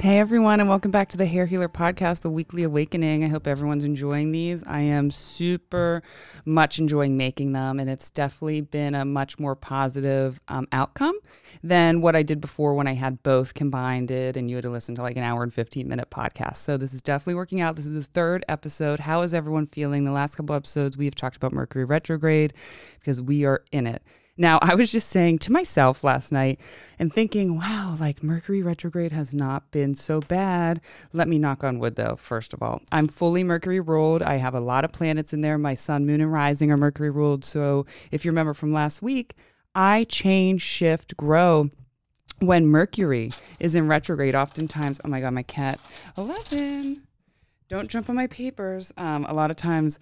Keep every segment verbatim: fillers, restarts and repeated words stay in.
Hey everyone, and welcome back to the Hair Healer Podcast, the weekly awakening. I hope everyone's enjoying these. I am super much enjoying making them, and it's definitely been a much more positive um, outcome than what I did before when I had both combined it and you had to listen to like an hour and fifteen minute podcast. So this is definitely working out. This is the third episode. How is everyone feeling? The last couple episodes we have talked about Mercury retrograde because we are in it. Now, I was just saying to myself last night and thinking, wow, like Mercury retrograde has not been so bad. Let me knock on wood, though, first of all. I'm fully Mercury ruled. I have a lot of planets in there. My sun, moon, and rising are Mercury ruled. So if you remember from last week, I change, shift, grow when Mercury is in retrograde. Oftentimes, oh my God, my cat, eleven, don't jump on my papers. Um, a lot of times,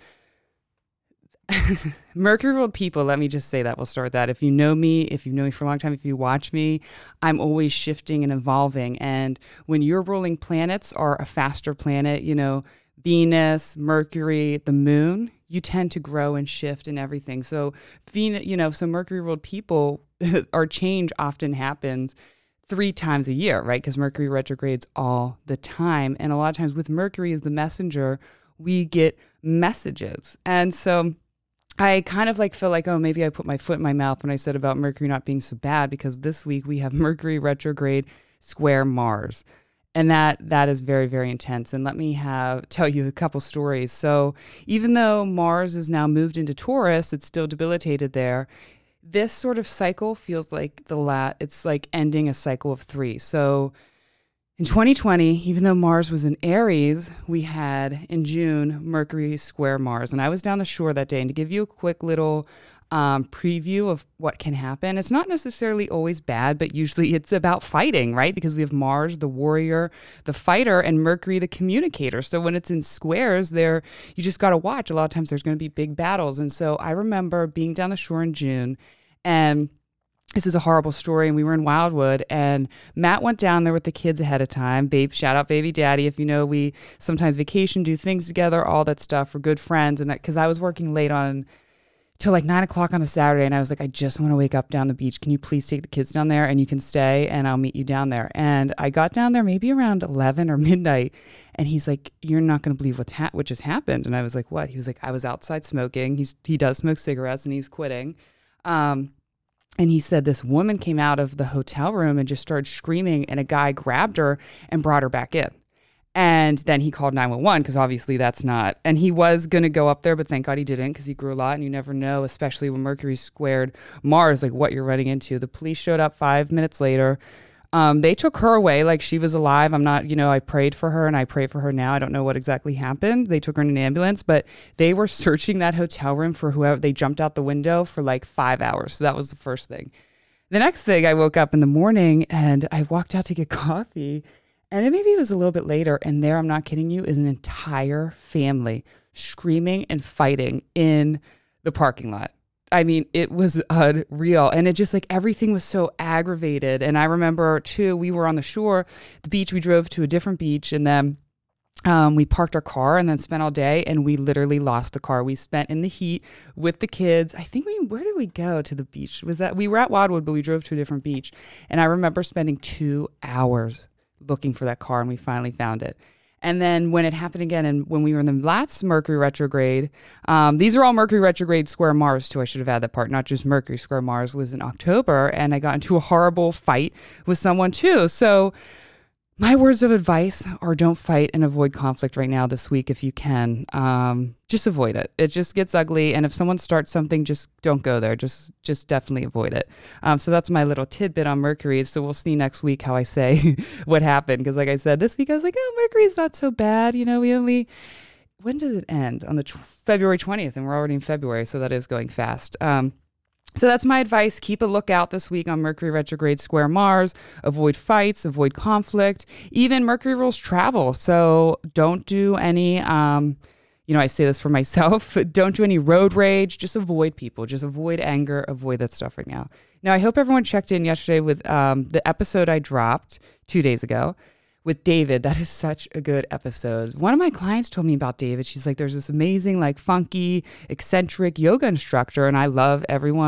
Mercury ruled people, let me just say that. We'll start with that. If you know me, if you know me for a long time, if you watch me, I'm always shifting and evolving. And when your ruling planets are a faster planet, you know, Venus, Mercury, the moon, you tend to grow and shift and everything. So, Venus, you know, so Mercury ruled people, our change often happens three times a year, right? Because Mercury retrogrades all the time. And a lot of times with Mercury as the messenger, we get messages. And so I kind of like feel like, oh, maybe I put my foot in my mouth when I said about Mercury not being so bad, because this week we have Mercury retrograde square Mars. And that that is very, very intense. And let me have tell you a couple stories. So even though Mars is now moved into Taurus, it's still debilitated there. This sort of cycle feels like the la- it's like ending a cycle of three. So in twenty twenty, even though Mars was in Aries, we had in June Mercury square Mars. And I was down the shore that day. And to give you a quick little um, preview of what can happen, it's not necessarily always bad, but usually it's about fighting, right? Because we have Mars, the warrior, the fighter, and Mercury, the communicator. So when it's in squares, there you just got to watch. A lot of times there's going to be big battles. And so I remember being down the shore in June, and this is a horrible story, and we were in Wildwood, and Matt went down there with the kids ahead of time. Babe, shout out baby daddy. If you know, we sometimes vacation, do things together, all that stuff. We're good friends. And because I was working late on till like nine o'clock on a Saturday, and I was like, I just want to wake up down the beach. Can you please take the kids down there, and you can stay, and I'll meet you down there. And I got down there maybe around eleven or midnight, and he's like, you're not going to believe what's ha- what just happened. And I was like, what? He was like, I was outside smoking. He's he does smoke cigarettes, and he's quitting. Um, And he said this woman came out of the hotel room and just started screaming, and a guy grabbed her and brought her back in. And then he called nine one one because obviously that's not, and he was going to go up there, but thank God he didn't, because he grew a lot, and you never know, especially when Mercury squared Mars, like what you're running into. The police showed up five minutes later. Um, they took her away like she was alive. I'm not, you know, I prayed for her, and I pray for her now. I don't know what exactly happened. They took her in an ambulance, but they were searching that hotel room for whoever. They jumped out the window for like five hours. So that was the first thing. The next thing, I woke up in the morning and I walked out to get coffee, and maybe it was a little bit later. And there, I'm not kidding you, is an entire family screaming and fighting in the parking lot. I mean, it was unreal. And it just like everything was so aggravated. And I remember too, we were on the shore, the beach, we drove to a different beach, and then um, we parked our car and then spent all day, and we literally lost the car. We spent in the heat with the kids. I think we, where did we go to the beach? Was that, we were at Wildwood, but we drove to a different beach. And I remember spending two hours looking for that car, and we finally found it. And then when it happened again, and when we were in the last Mercury retrograde, um, these are all Mercury retrograde square Mars too. I should have had that part, not just Mercury square Mars, was in October, and I got into a horrible fight with someone too. So my words of advice are don't fight and avoid conflict right now this week if you can. Um, just avoid it. It just gets ugly. And if someone starts something, just don't go there. Just just definitely avoid it. Um, so that's my little tidbit on Mercury. So we'll see next week how I say what happened. Because like I said, this week I was like, oh, Mercury's not so bad. You know, we only, when does it end? On the t- February twentieth, and we're already in February. So that is going fast. Um, So that's my advice. Keep a lookout this week on Mercury retrograde square Mars. Avoid fights, avoid conflict. Even Mercury rules travel. So don't do any, um, you know, I say this for myself, don't do any road rage. Just avoid people. Just avoid anger. Avoid that stuff right now. Now, I hope everyone checked in yesterday with um, the episode I dropped two days ago with David. That is such a good episode. One of my clients told me about David. She's like, there's this amazing, like funky, eccentric yoga instructor, and I love everyone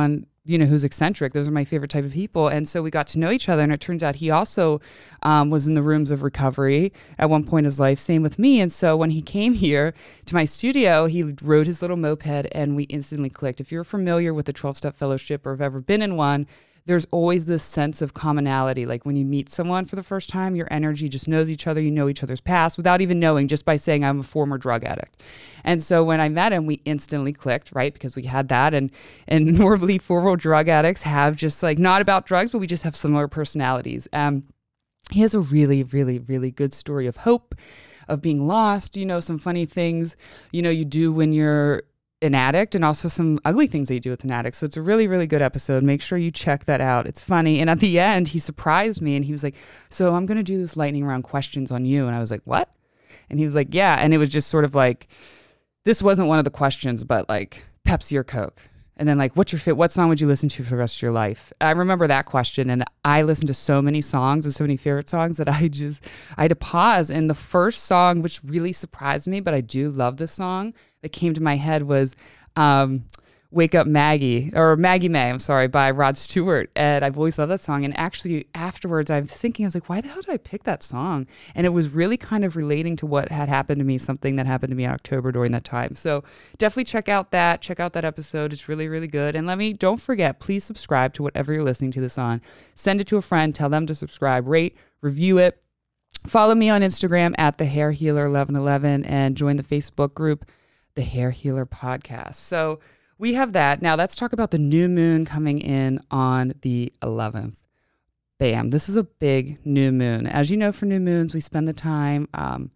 you know, who's eccentric. Those are my favorite type of people. And so we got to know each other. And it turns out he also um, was in the rooms of recovery at one point in his life. Same with me. And so when he came here to my studio, he rode his little moped and we instantly clicked. If you're familiar with the twelve-Step Fellowship or have ever been in one, there's always this sense of commonality. Like when you meet someone for the first time, your energy just knows each other. You know each other's past without even knowing, just by saying, I'm a former drug addict. And so when I met him, we instantly clicked, right? Because we had that. And, and normally former drug addicts have just like, not about drugs, but we just have similar personalities. Um, he has a really, really, really good story of hope, of being lost, you know, some funny things, you know, you do when you're an addict, and also some ugly things that you do with an addict. So it's a really, really good episode. Make sure you check that out. It's funny. And at the end, he surprised me and he was like, so I'm going to do this lightning round questions on you. And I was like, what? And he was like, yeah. And it was just sort of like, this wasn't one of the questions, but like Pepsi or Coke. And then like, what's your fit? What song would you listen to for the rest of your life? I remember that question. And I listened to so many songs and so many favorite songs that I just, I had to pause. And the first song, which really surprised me, but I do love this song, that came to my head was um, Wake Up Maggie, or Maggie May, I'm sorry, by Rod Stewart. And I've always loved that song. And actually afterwards, I was thinking, I was like, why the hell did I pick that song? And it was really kind of relating to what had happened to me, something that happened to me in October during that time. So definitely check out that, check out that episode. It's really, really good. And let me, don't forget, please subscribe to whatever you're listening to this on. Send it to a friend, tell them to subscribe, rate, review it. Follow me on Instagram at the Hair Healer eleven eleven and join the Facebook group, The Hair Healer Podcast. So we have that. Now let's talk about the new moon coming in on the eleventh. Bam. This is a big new moon. As you know, for new moons, we spend the time, um,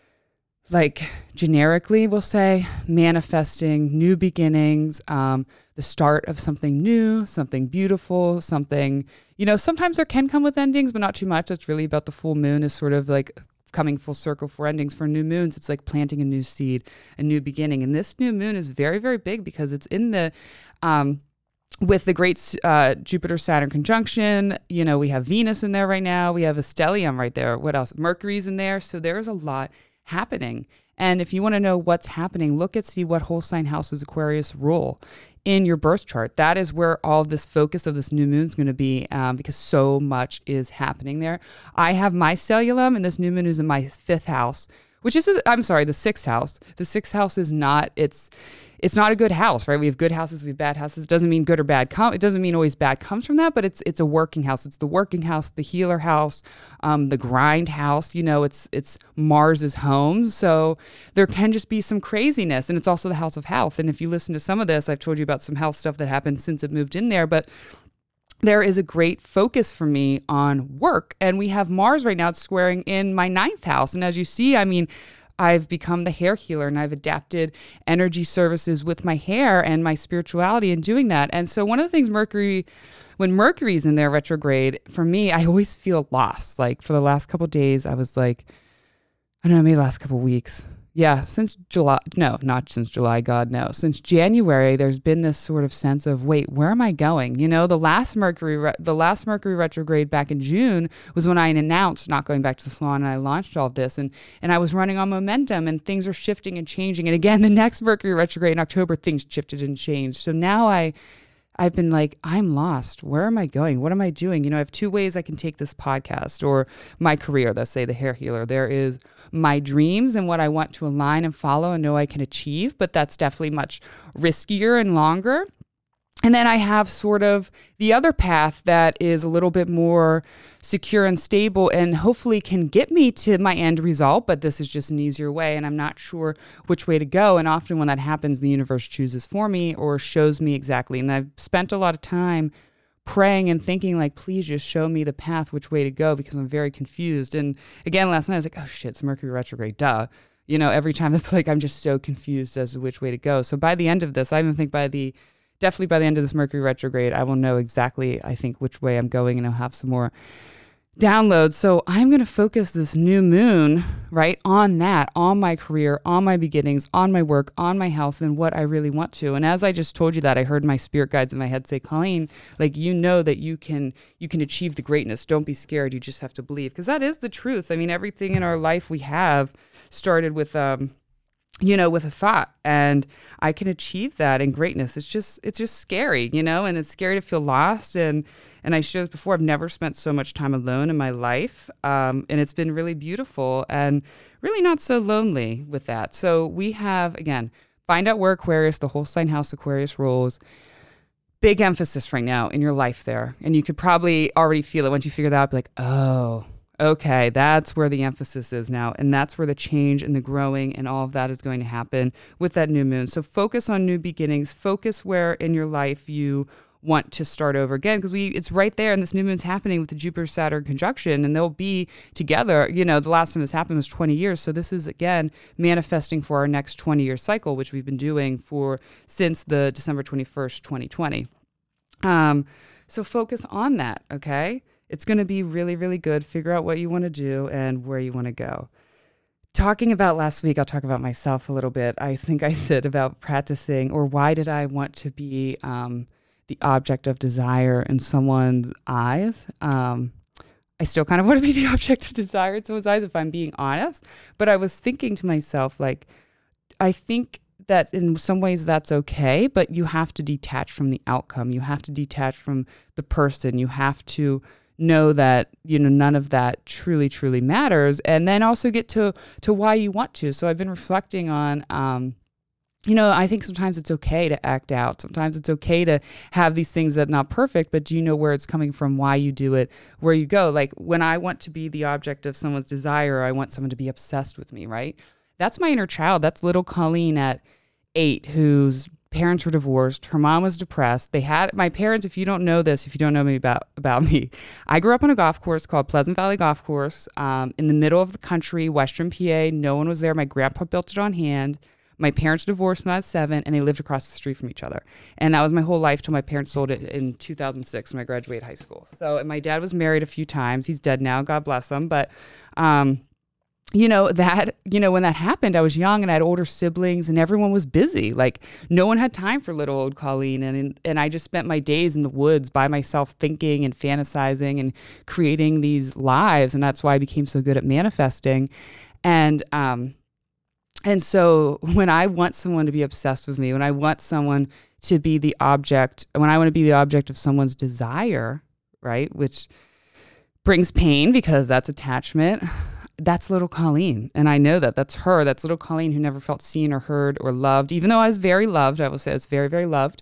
like generically, we'll say, manifesting new beginnings, um, the start of something new, something beautiful, something, you know, sometimes there can come with endings, but not too much. It's really about the full moon is sort of like coming full circle for endings. For new moons, it's like planting a new seed, a new beginning. And this new moon is very, very big because it's in the, um, with the great uh, Jupiter-Saturn conjunction. You know, we have Venus in there right now. We have a stellium right there. What else? Mercury's in there. So there's a lot happening. And if you want to know what's happening, look at see what whole sign houses Aquarius rule in your birth chart. That is where all this focus of this new moon is going to be, um, because so much is happening there. I have my stellium, and this new moon is in my fifth house, which is, I'm sorry, the sixth house. The sixth house is not, it's, it's not a good house, right? We have good houses, we have bad houses. It doesn't mean good or bad. Com- it doesn't mean always bad comes from that, but it's it's a working house. It's the working house, the healer house, um, the grind house. You know, it's it's Mars's home. So there can just be some craziness, and it's also the house of health. And if you listen to some of this, I've told you about some health stuff that happened since it moved in there, but there is a great focus for me on work. And we have Mars right now, it's squaring in my ninth house. And as you see, I mean, I've become the hair healer, and I've adapted energy services with my hair and my spirituality in doing that. And so one of the things Mercury, when Mercury's in there retrograde, for me, I always feel lost. Like for the last couple of days, I was like, I don't know, maybe the last couple of weeks. Yeah, since July, no, not since July, God, no. Since January, there's been this sort of sense of, wait, where am I going? You know, the last Mercury, re- the last Mercury retrograde back in June was when I announced not going back to the salon, and I launched all of this, and, and I was running on momentum, and things are shifting and changing. And again, the next Mercury retrograde in October, things shifted and changed. So now I, I've been like, I'm lost. Where am I going? What am I doing? You know, I have two ways I can take this podcast or my career, let's say the hair healer. There is my dreams and what I want to align and follow and know I can achieve, but that's definitely much riskier and longer. And then I have sort of the other path that is a little bit more secure and stable and hopefully can get me to my end result, but this is just an easier way and I'm not sure which way to go. And often when that happens, the universe chooses for me or shows me exactly. And I've spent a lot of time praying and thinking like, please just show me the path, which way to go, because I'm very confused. And again, last night I was like, oh shit, it's Mercury retrograde, duh. You know, every time it's like, I'm just so confused as to which way to go. So by the end of this, I even think by the Definitely by the end of this Mercury retrograde, I will know exactly, I think, which way I'm going, and I'll have some more downloads. So I'm going to focus this new moon, right, on that, on my career, on my beginnings, on my work, on my health, and what I really want to. And as I just told you that, I heard my spirit guides in my head say, Colleen, like, you know that you can you can achieve the greatness. Don't be scared. You just have to believe. Because that is the truth. I mean, everything in our life we have started with... um. you know, with a thought, and I can achieve that in greatness. It's just, it's just scary, you know, and it's scary to feel lost. And, and I shared this before, I've never spent so much time alone in my life. Um, and it's been really beautiful and really not so lonely with that. So we have, again, find out where Aquarius, the whole sign house Aquarius rules. Big emphasis right now in your life there. And you could probably already feel it once you figure that out, be like, oh, okay, that's where the emphasis is now. And that's where the change and the growing and all of that is going to happen with that new moon. So focus on new beginnings. Focus where in your life you want to start over again, because we it's right there, and this new moon's happening with the Jupiter-Saturn conjunction, and they'll be together. You know, the last time this happened was twenty years. So this is, again, manifesting for our next twenty-year cycle, which we've been doing for since the December twenty-first, twenty twenty. Um, so focus on that, okay? It's going to be really, really good. Figure out what you want to do and where you want to go. Talking about last week, I'll talk about myself a little bit. I think I said about practicing, or why did I want to be um, the object of desire in someone's eyes? Um, I still kind of want to be the object of desire in someone's eyes, if I'm being honest. But I was thinking to myself, like, I think that in some ways that's okay, but you have to detach from the outcome. You have to detach from the person. You have to know that, you know, none of that truly, truly matters. And then also get to, to why you want to. So I've been reflecting on, um, you know, I think sometimes it's okay to act out. Sometimes it's okay to have these things that are not perfect, but do you know where it's coming from, why you do it, where you go? Like when I want to be the object of someone's desire, I want someone to be obsessed with me, right? That's my inner child. That's little Colleen at eight, whose parents were divorced. Her mom was depressed. They had my parents, if you don't know this, if you don't know me about, about me, I grew up on a golf course called Pleasant Valley Golf Course um, in the middle of the country, Western P A. No one was there. My grandpa built it on hand. My parents divorced when I was seven, and they lived across the street from each other. And that was my whole life till my parents sold it in two thousand six when I graduated high school. So, and my dad was married a few times. He's dead now. God bless him. But, um, you know, that, you know, when that happened, I was young and I had older siblings and everyone was busy. Like no one had time for little old Colleen. And, and I just spent my days in the woods by myself thinking and fantasizing and creating these lives. And that's why I became so good at manifesting. And, um, and so when I want someone to be obsessed with me, when I want someone to be the object, when I want to be the object of someone's desire, right, which brings pain because that's attachment, that's little Colleen. And I know that that's her. That's little Colleen who never felt seen or heard or loved, even though I was very loved. I will say I was very, very loved.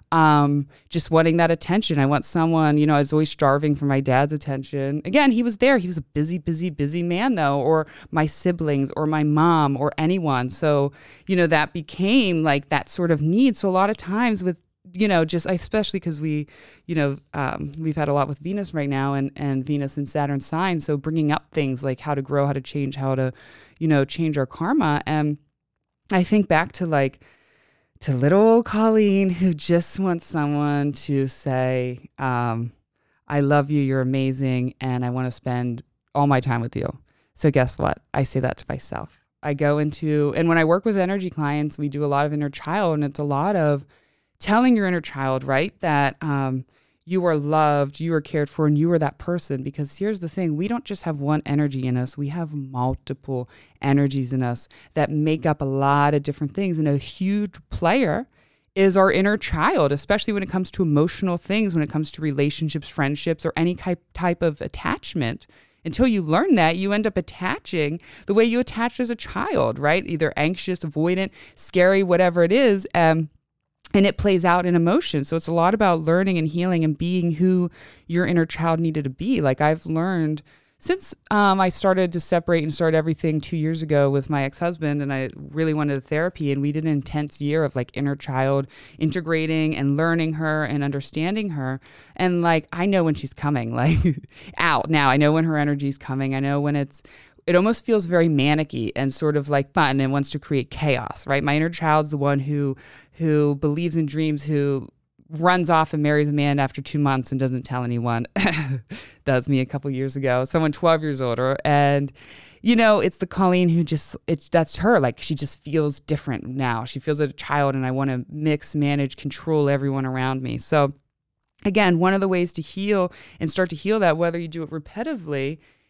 Um, just wanting that attention. I want someone, you know, I was always starving for my dad's attention. Again, he was there. He was a busy, busy, busy man though, or my siblings or my mom or anyone. So, you know, that became like that sort of need. So a lot of times with, you know, just especially because we, you know, um, we've had a lot with Venus right now and, and Venus and Saturn signs. So bringing up things like how to grow, how to change, how to, you know, change our karma. And I think back to like, to little Colleen who just wants someone to say, um, I love you, you're amazing, and I want to spend all my time with you. So guess what? I say that to myself. I go into, and when I work with energy clients, we do a lot of inner child, and it's a lot of telling your inner child, right, that um, you are loved, you are cared for, and you are that person. Because here's the thing, we don't just have one energy in us, we have multiple energies in us that make up a lot of different things. And a huge player is our inner child, especially when it comes to emotional things, when it comes to relationships, friendships, or any type, type of attachment. Until you learn that, you end up attaching the way you attached as a child, right? Either anxious, avoidant, scary, whatever it is. Um, And it plays out in emotion. So it's a lot about learning and healing and being who your inner child needed to be. Like I've learned since um, I started to separate and start everything two years ago with my ex-husband, and I really wanted a therapy, and we did an intense year of like inner child integrating and learning her and understanding her. And like, I know when she's coming, like out now. I know when her energy is coming. I know when it's, it almost feels very manic-y and sort of like fun and wants to create chaos, right? My inner child's the one who who believes in dreams, who runs off and marries a man after two months and doesn't tell anyone. That was me a couple years ago. Someone twelve years older. And, you know, it's the Colleen who just, it's that's her. Like she just feels different now. She feels like a child, and I want to mix, manage, control everyone around me. So again, one of the ways to heal and start to heal that, whether you do it repetitively,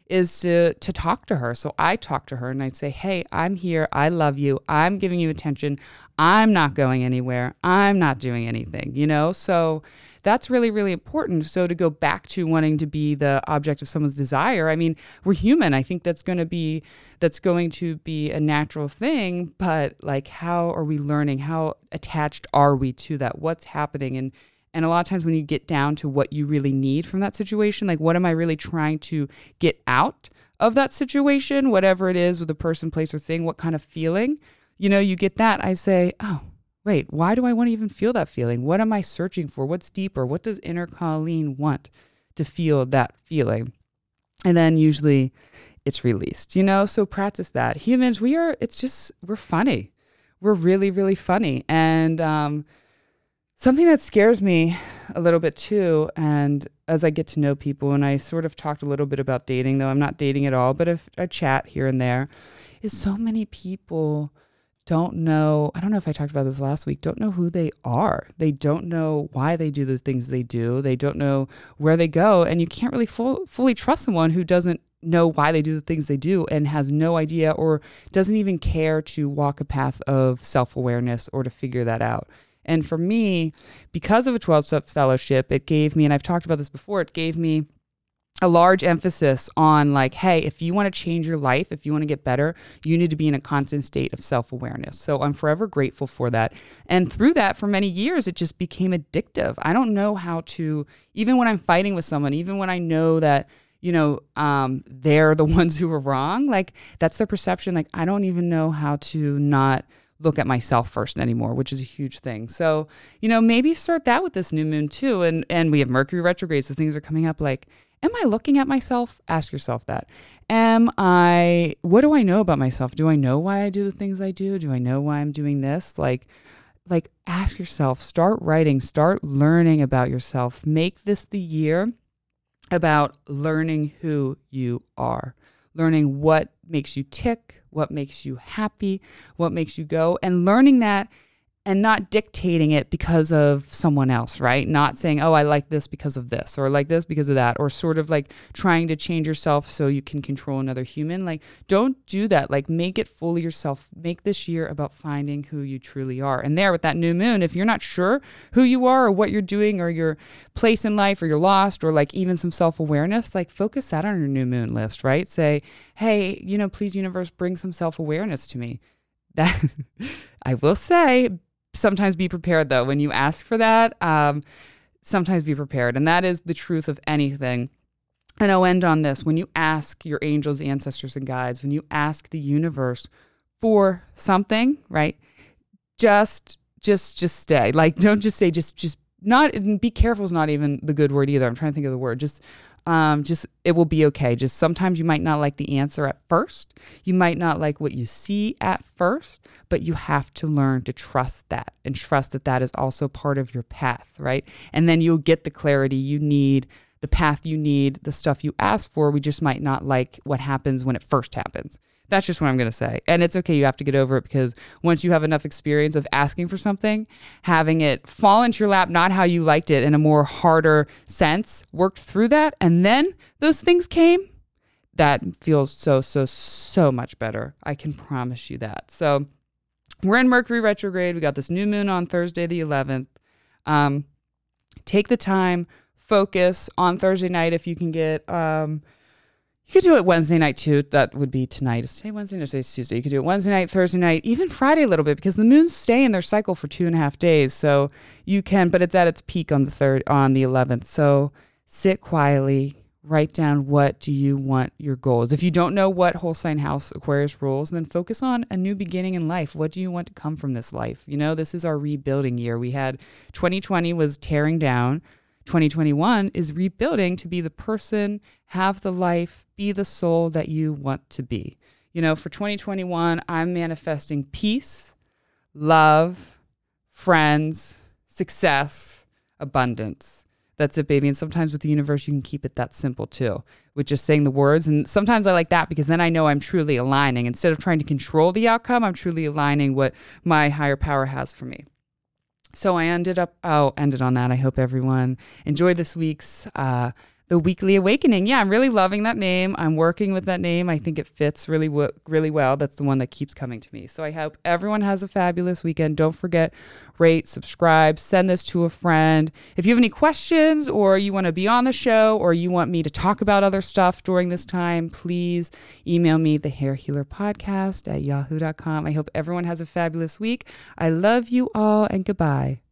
is to to talk to her. So I talk to her and I'd say, hey, I'm here. I love you. I'm giving you attention. I'm not going anywhere. I'm not doing anything, you know? So that's really, really important. So to go back to wanting to be the object of someone's desire, I mean, we're human. I think that's going to be, that's going to be a natural thing, but like, how are we learning? How attached are we to that? What's happening? And, and a lot of times when you get down to what you really need from that situation, like, what am I really trying to get out of that situation? Whatever it is with a person, place, or thing, what kind of feeling, you know, you get that. I say, oh, wait, why do I want to even feel that feeling? What am I searching for? What's deeper? What does inner Colleen want to feel that feeling? And then usually it's released, you know? So practice that. Humans, we are, it's just, we're funny. We're really, really funny. And um, something that scares me a little bit too, and as I get to know people, and I sort of talked a little bit about dating, though I'm not dating at all, but if I chat here and there, is so many people don't know, I don't know if I talked about this last week, don't know who they are. They don't know why they do the things they do. They don't know where they go. And you can't really full, fully trust someone who doesn't know why they do the things they do and has no idea or doesn't even care to walk a path of self-awareness or to figure that out. And for me, because of a twelve-step fellowship, it gave me, and I've talked about this before, it gave me a large emphasis on like, hey, if you want to change your life, if you want to get better, you need to be in a constant state of self-awareness. So I'm forever grateful for that. And through that, for many years, it just became addictive. I don't know how to, even when I'm fighting with someone, even when I know that, you know, um, they're the ones who are wrong, like that's their perception. Like, I don't even know how to not look at myself first anymore, which is a huge thing. So, you know, maybe start that with this new moon too. And, and we have Mercury retrograde, so things are coming up like, am I looking at myself? Ask yourself that. Am I, what do I know about myself? Do I know why I do the things I do? Do I know why I'm doing this? Like, like ask yourself, start writing, start learning about yourself. Make this the year about learning who you are, learning what makes you tick, what makes you happy, what makes you go, and learning that and not dictating it because of someone else, right? Not saying, oh, I like this because of this, or like this because of that, or sort of like trying to change yourself so you can control another human. Like, don't do that. Like, make it fully yourself. Make this year about finding who you truly are. And there with that new moon, if you're not sure who you are or what you're doing or your place in life, or you're lost, or like even some self-awareness, like focus that on your new moon list, right? Say, hey, you know, please universe, bring some self-awareness to me. That I will say, sometimes be prepared though. When you ask for that, um, sometimes be prepared. And that is the truth of anything. And I'll end on this. When you ask your angels, ancestors, and guides, when you ask the universe for something, right? Just, just, just stay. Like, don't just say, just, just not, and be careful is not even the good word either. I'm trying to think of the word. Just, um, just, it will be okay. Just sometimes you might not like the answer at first. You might not like what you see at first, but you have to learn to trust that and trust that that is also part of your path, right? And then you'll get the clarity you need, the path you need, the stuff you ask for. We just might not like what happens when it first happens. That's just what I'm going to say. And it's okay. You have to get over it, because once you have enough experience of asking for something, having it fall into your lap, not how you liked it in a more harder sense, worked through that, and then those things came, that feels so, so, so much better. I can promise you that. So we're in Mercury retrograde. We got this new moon on Thursday, the eleventh. Um, take the time, focus on Thursday night if you can get... Um, You could do it Wednesday night too. That would be tonight. Is today Wednesday? No, today's Tuesday. You could do it Wednesday night, Thursday night, even Friday a little bit, because the moons stay in their cycle for two and a half days. So you can, but it's at its peak on the third, on the eleventh. So sit quietly, write down what do you want your goals. If you don't know what whole sign house Aquarius rules, then focus on a new beginning in life. What do you want to come from this life? You know, this is our rebuilding year. We had twenty twenty was tearing down. twenty twenty-one is rebuilding to be the person, have the life, be the soul that you want to be. You know, for twenty twenty-one, I'm manifesting peace, love, friends, success, abundance. That's it, baby. And sometimes with the universe, you can keep it that simple too, with just saying the words. And sometimes I like that, because then I know I'm truly aligning. Instead of trying to control the outcome, I'm truly aligning what my higher power has for me. So I ended up, I'll end it on that. I hope everyone enjoyed this week's uh, The Weekly Awakening. Yeah, I'm really loving that name. I'm working with that name. I think it fits really, w- really well. That's the one that keeps coming to me. So I hope everyone has a fabulous weekend. Don't forget, rate, subscribe, send this to a friend. If you have any questions or you want to be on the show or you want me to talk about other stuff during this time, please email me, the Hair Healer Podcast at yahoo dot com. I hope everyone has a fabulous week. I love you all and goodbye.